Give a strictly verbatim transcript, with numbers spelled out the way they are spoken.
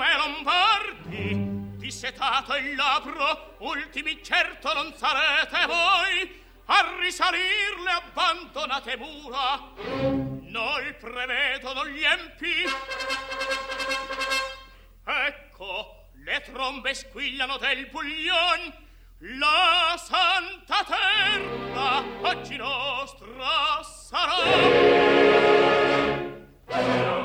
e lombardi, dissetato il labbro, ultimi certo non sarete voi, a risalir le abbandonate mura. Noi prevedono gli empi. Ecco, le trombe squigliano del buglion. La santa terra oggi nostra sarà.